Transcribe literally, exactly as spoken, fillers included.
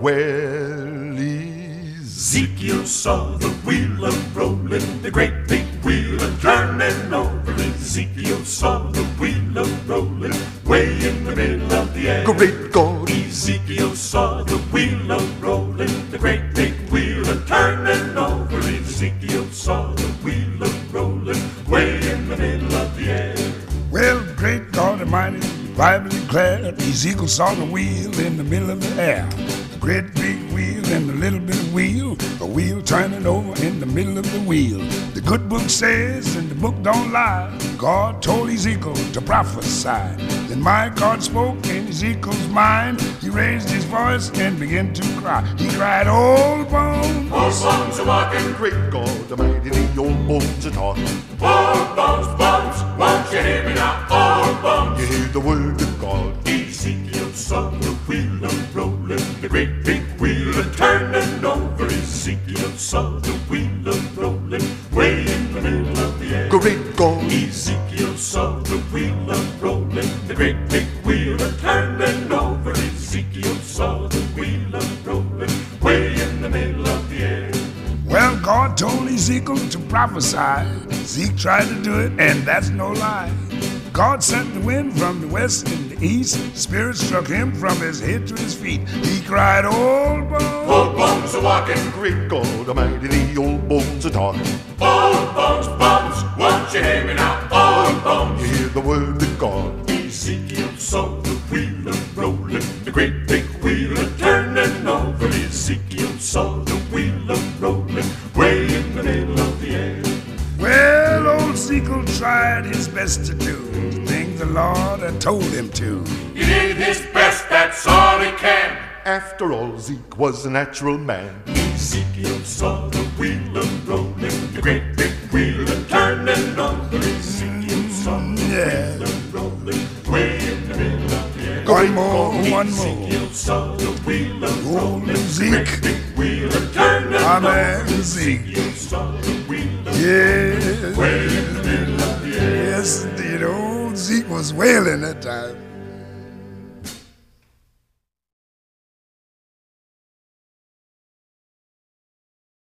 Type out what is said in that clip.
Well, Ezekiel saw the wheel a-rolling, the great big wheel a-turning over. Ezekiel saw the wheel a-rolling, way in the middle of the air. Great God! Ezekiel saw the wheel a-rolling, the great big wheel a-turning over. Ezekiel saw the wheel a-rolling, way in the middle of the air. Well, great God Almighty, the Bible declared, Ezekiel saw the wheel in the middle of the air. A great big wheel and a little bit of wheel, a wheel turning over in the middle of the wheel. The good book says, and the book don't lie, God told Ezekiel to prophesy. Then my God spoke in Ezekiel's mind. He raised his voice and began to cry. He cried, old bones, old bones are walking. Great God Almighty, the old bones are talking. Old bones, bones, won't you hear me now? Old bones, you hear the word of God. Ezekiel saw the wheel a-rolling, the great big wheel a-turning over. Ezekiel saw the wheel a-rolling, way in the middle of the air. Great God! Ezekiel saw the wheel a-rolling, the great big wheel a-turning over. Ezekiel saw the wheel a-rolling, way in the middle of the air. Well, God told Ezekiel to prophesy. Zeke tried to do it, and that's no lie. God sent the wind from the west and the east. Spirit struck him from his head to his feet. He cried, old bones, old bones are walking. Great God Almighty, the old bones are talking. Old bones, bones, won't you hear me now? Old bones, you hear the word of God. Ezekiel saw the wheel a-rolling, the great big wheel a-turning over. Ezekiel saw the wheel a-rolling, way in the middle of the air. Well, old Ezekiel tried his best to do the things the Lord had told him to. He did his best, that's all he can. After all, Zeke was a natural man. Ezekiel saw the wheel a-rolling, the great big wheel a-turning over. Ezekiel saw the Yeah. wheel a-rolling, way in the middle of the air. One more, one more. Ezekiel saw the wheel a-rolling, Old Zeke. the great big wheel a-turning My over. man Zeke. Ezekiel saw the wheel Yes. way in the middle of the air. Yes, indeed. Old Zeke was wailing that time.